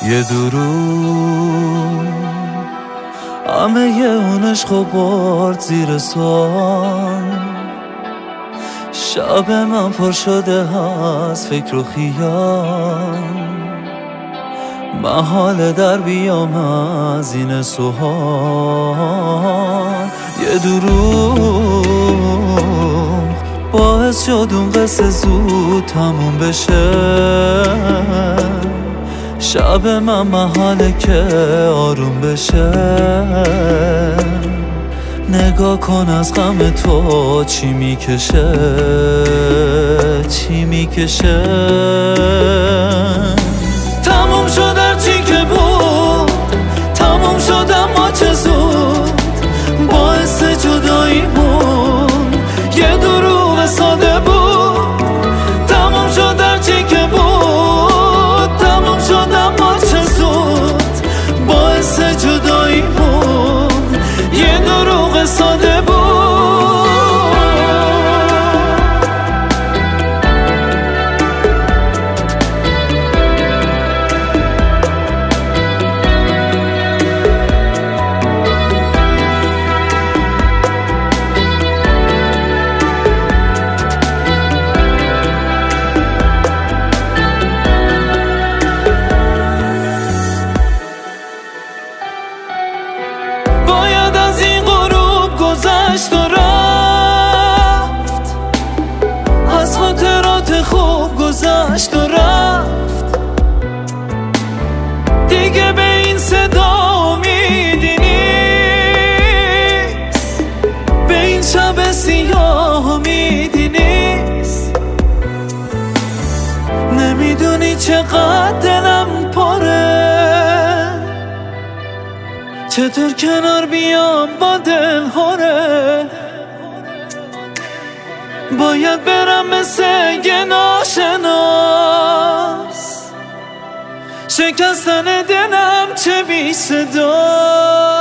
یه دروغ همه اون عشق و برد زیر سوال. شب من پر شده از فکر و خیال، محال در بیام از این سوال. یه دروغ باعث شد اون قصه زود تموم بشه. شب من محاله که آروم بشه. نگاه کن از غم تو چی میکشه، چی میکشه. تموم شد هرچی که بود، تموم شد اما چه زود. باعث جداییمون یه دروغ ساده بود. تموم شد هرچی که بود، تموم شد اما چه زود. باعث جداییمون یه دروغ ساده بود. باید از این غروب گذشت و رفت، از خاطرات خوب گذشت و رفت. دیگه به این صدا امیدی نیست، به این شب سیاه امیدی نیست. نمیدونی چقدر دلم پره، چطور کنار بیام با دل خوره. باید برم مثل یه ناشناس، شکستن دلم چه بی صدا.